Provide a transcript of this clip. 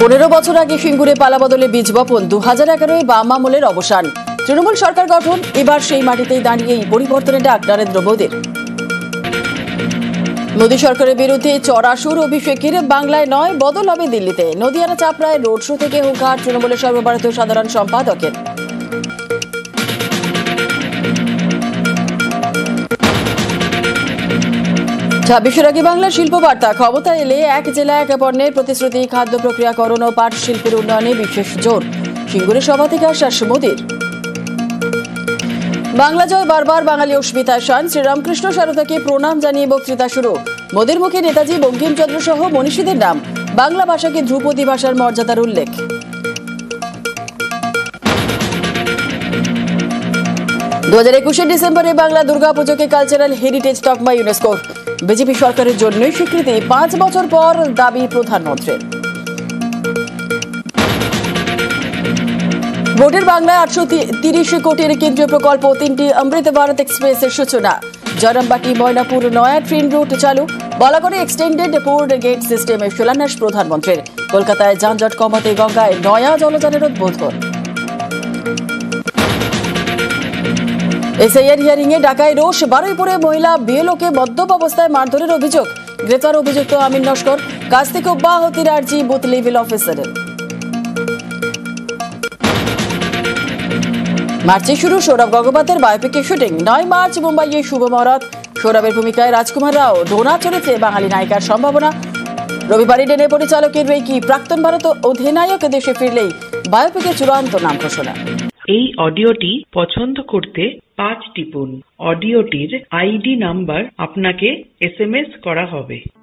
15 বছর আগে সিঙ্গুরে পালাবদলে বীজ বপন, 2011-এ বাম আমলের অবসান, তৃণমূল সরকার গঠন, এবার সেই মাটিতেই দাঁড়িয়ে এই পরিবর্তনের ডাক নরেন্দ্র মোদীর। মোদী সরকারের বিরুদ্ধে চড়া সুর অভিষেকের, বাংলায় নয় বদল হবে দিল্লিতে। নদিয়ানা চাপড়ায় রোড শো থেকে হুঙ্কার তৃণমূলের সর্বভারতীয় সাধারণ সম্পাদকের। 26-এর আগে বাংলার শিল্প বার্তা, ক্ষমতা এলে এক জেলা এক পণ্যের প্রতিশ্রুতি, খাদ্য প্রক্রিয়াকরণ ও পাট শিল্পের উন্নয়নে বিশেষ জোর। সিঙ্গুরে সভা থেকে আশ্বাস মোদীর। বাংলা জয় বারবার বাঙালি অস্মিতায় শান, শ্রীরামকৃষ্ণ সারদাকে প্রণাম জানিয়ে বক্তৃতা শুরু। মোদীর মুখে নেতাজি, বঙ্কিমচন্দ্র সহ মনীষীদের নাম, বাংলা ভাষাকে ধ্রুপদী ভাষার মর্যাদার উল্লেখ। 2021 ডিসেম্বরে বাংলা দুর্গাপুজোকে কালচারাল হেরিটেজ তকমা ইউনেস্কোর। বিজেপি সরকারের জন্যই স্বীকৃতি, 5 বছর পর দাবি প্রধানমন্ত্রীর। ভোটের বাংলায় 830 কোটির কেন্দ্রীয় প্রকল্প, 3টি অমৃত ভারত এক্সপ্রেসের সূচনা। জয়রামবাটি ময়নাপুর নয়া ট্রেন রুট চালু, বলাগড়ে এক্সটেন্ডেড পোর্ট গেট সিস্টেমের শিলান্যাস প্রধানমন্ত্রীর। কলকাতায় যানজট কমাতে গঙ্গায় নয়া জলযানের উদ্বোধন। এসআইআর হিয়ারিং এ ঢাকায় রোষ, বারুইপুরে মহিলা বিএলওকে মদ্যপ অবস্থায় মারধরের অভিযোগ। গ্রেপ্তার অভিযুক্ত আমিন নস্কর, কাজ থেকে অব্যাহতির আর্জি বুথ লেভেল অফিসারের। মার্চে শুরু সৌরভ গঙ্গোপাধ্যায়ের বায়োপিকের শুটিং। 9 মার্চ মুম্বাইয়ে শুভ মহরত, সৌরভের ভূমিকায় রাজকুমার রাও। ডোনা চরিত্রে বাঙালি নায়িকার সম্ভাবনা। রবিবার ইডেনে পরিচালকের রেকি, প্রাক্তন ভারত অধিনায়ক দেশে ফিরলেই বায়োপিকের চূড়ান্ত নাম ঘোষণা। এই অডিওটি পছন্দ করতে 5 টিপুন। অডিওটির আইডি নাম্বার আপনাকে SMS করা হবে।